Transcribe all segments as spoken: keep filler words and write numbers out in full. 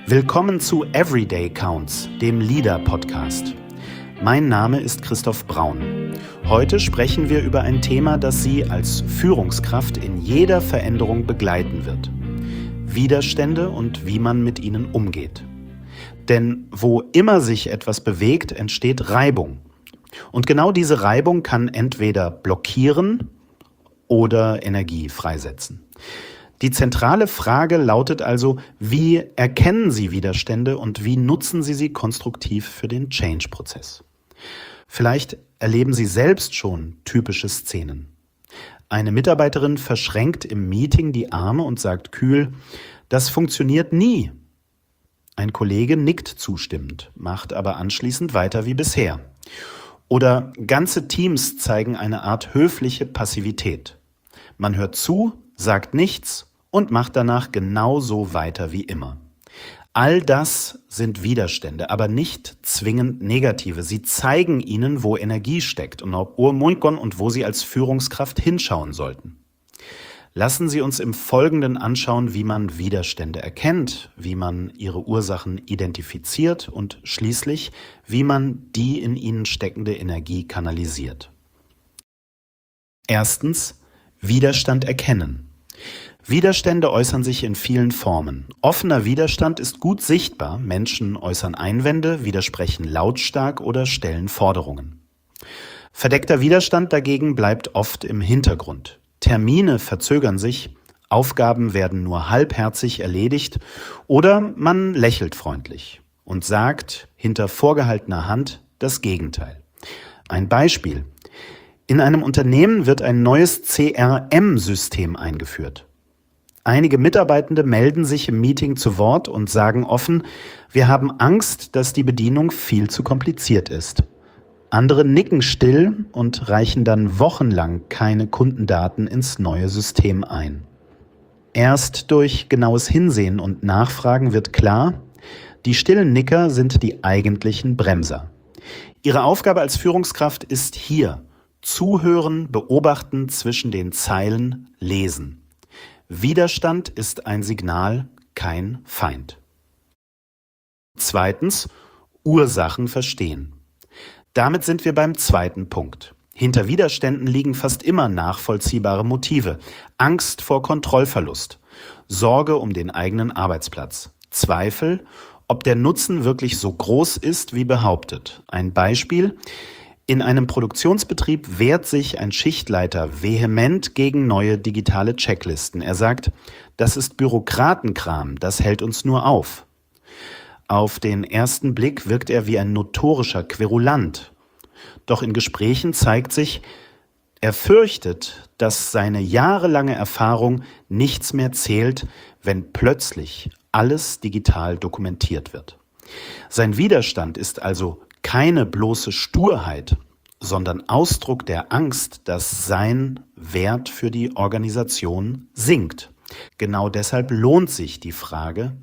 Willkommen zu Everyday Counts, dem Leader-Podcast. Mein Name ist Christoph Braun. Heute sprechen wir über ein Thema, das Sie als Führungskraft in jeder Veränderung begleiten wird. Widerstände und wie man mit ihnen umgeht. Denn wo immer sich etwas bewegt, entsteht Reibung. Und genau diese Reibung kann entweder blockieren oder Energie freisetzen. Die zentrale Frage lautet also, wie erkennen Sie Widerstände und wie nutzen Sie sie konstruktiv für den Change-Prozess? Vielleicht erleben Sie selbst schon typische Szenen. Eine Mitarbeiterin verschränkt im Meeting die Arme und sagt kühl, das funktioniert nie. Ein Kollege nickt zustimmend, macht aber anschließend weiter wie bisher. Oder ganze Teams zeigen eine Art höfliche Passivität. Man hört zu, sagt nichts und macht danach genauso weiter wie immer. All das sind Widerstände, aber nicht zwingend negative. Sie zeigen Ihnen, wo Energie steckt und wo Sie als Führungskraft hinschauen sollten. Lassen Sie uns im Folgenden anschauen, wie man Widerstände erkennt, wie man ihre Ursachen identifiziert und schließlich, wie man die in ihnen steckende Energie kanalisiert. Erstens, Widerstand erkennen. Widerstände äußern sich in vielen Formen. Offener Widerstand ist gut sichtbar. Menschen äußern Einwände, widersprechen lautstark oder stellen Forderungen. Verdeckter Widerstand dagegen bleibt oft im Hintergrund. Termine verzögern sich, Aufgaben werden nur halbherzig erledigt oder man lächelt freundlich und sagt hinter vorgehaltener Hand das Gegenteil. Ein Beispiel. In einem Unternehmen wird ein neues C R M-System eingeführt. Einige Mitarbeitende melden sich im Meeting zu Wort und sagen offen, wir haben Angst, dass die Bedienung viel zu kompliziert ist. Andere nicken still und reichen dann wochenlang keine Kundendaten ins neue System ein. Erst durch genaues Hinsehen und Nachfragen wird klar, die stillen Nicker sind die eigentlichen Bremser. Ihre Aufgabe als Führungskraft ist hier: Zuhören, beobachten, zwischen den Zeilen lesen. Widerstand ist ein Signal, kein Feind. Zweitens, Ursachen verstehen. Damit sind wir beim zweiten Punkt. Hinter Widerständen liegen fast immer nachvollziehbare Motive. Angst vor Kontrollverlust, Sorge um den eigenen Arbeitsplatz, Zweifel, ob der Nutzen wirklich so groß ist, wie behauptet. Ein Beispiel: In einem Produktionsbetrieb wehrt sich ein Schichtleiter vehement gegen neue digitale Checklisten. Er sagt, das ist Bürokratenkram, das hält uns nur auf. Auf den ersten Blick wirkt er wie ein notorischer Querulant. Doch in Gesprächen zeigt sich, er fürchtet, dass seine jahrelange Erfahrung nichts mehr zählt, wenn plötzlich alles digital dokumentiert wird. Sein Widerstand ist also keine bloße Sturheit, sondern Ausdruck der Angst, dass sein Wert für die Organisation sinkt. Genau deshalb lohnt sich die Frage,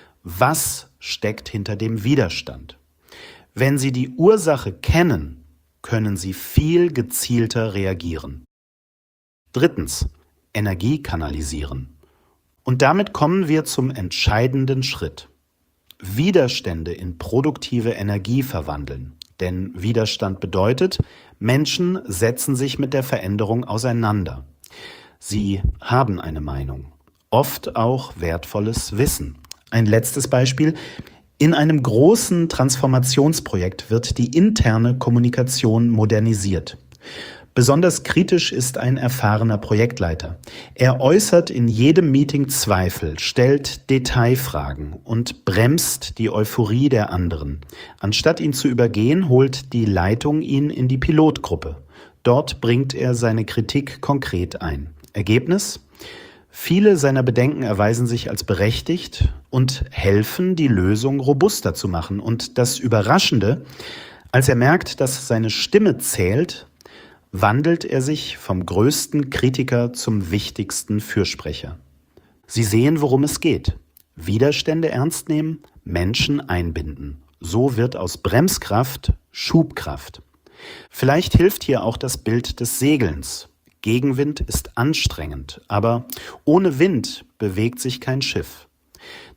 was steckt hinter dem Widerstand? Wenn Sie die Ursache kennen, können Sie viel gezielter reagieren. Drittens, Energie kanalisieren. Und damit kommen wir zum entscheidenden Schritt. Widerstände in produktive Energie verwandeln. Denn Widerstand bedeutet, Menschen setzen sich mit der Veränderung auseinander. Sie haben eine Meinung, oft auch wertvolles Wissen. Ein letztes Beispiel. In einem großen Transformationsprojekt wird die interne Kommunikation modernisiert. Besonders kritisch ist ein erfahrener Projektleiter. Er äußert in jedem Meeting Zweifel, stellt Detailfragen und bremst die Euphorie der anderen. Anstatt ihn zu übergehen, holt die Leitung ihn in die Pilotgruppe. Dort bringt er seine Kritik konkret ein. Ergebnis? Viele seiner Bedenken erweisen sich als berechtigt und helfen, die Lösung robuster zu machen. Und das Überraschende, als er merkt, dass seine Stimme zählt, wandelt er sich vom größten Kritiker zum wichtigsten Fürsprecher. Sie sehen, worum es geht. Widerstände ernst nehmen, Menschen einbinden. So wird aus Bremskraft Schubkraft. Vielleicht hilft hier auch das Bild des Segelns. Gegenwind ist anstrengend, aber ohne Wind bewegt sich kein Schiff.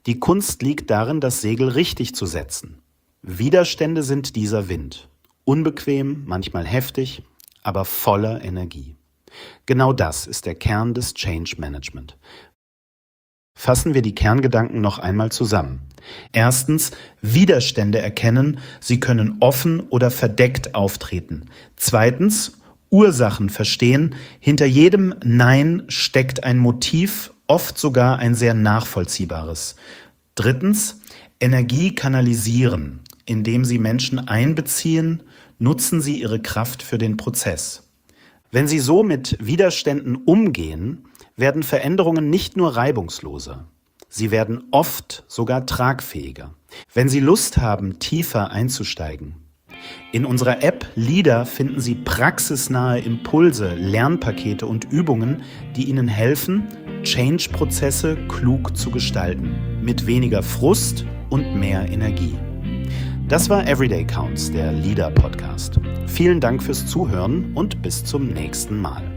Die Kunst liegt darin, das Segel richtig zu setzen. Widerstände sind dieser Wind. Unbequem, manchmal heftig, aber voller Energie. Genau das ist der Kern des Change Management. Fassen wir die Kerngedanken noch einmal zusammen. Erstens, Widerstände erkennen, sie können offen oder verdeckt auftreten. Zweitens, Ursachen verstehen, hinter jedem Nein steckt ein Motiv, oft sogar ein sehr nachvollziehbares. Drittens, Energie kanalisieren, indem Sie Menschen einbeziehen, nutzen Sie Ihre Kraft für den Prozess. Wenn Sie so mit Widerständen umgehen, werden Veränderungen nicht nur reibungsloser, sie werden oft sogar tragfähiger. Wenn Sie Lust haben, tiefer einzusteigen. In unserer App Leader finden Sie praxisnahe Impulse, Lernpakete und Übungen, die Ihnen helfen, Change-Prozesse klug zu gestalten, mit weniger Frust und mehr Energie. Das war Everyday Counts, der Leader-Podcast. Vielen Dank fürs Zuhören und bis zum nächsten Mal.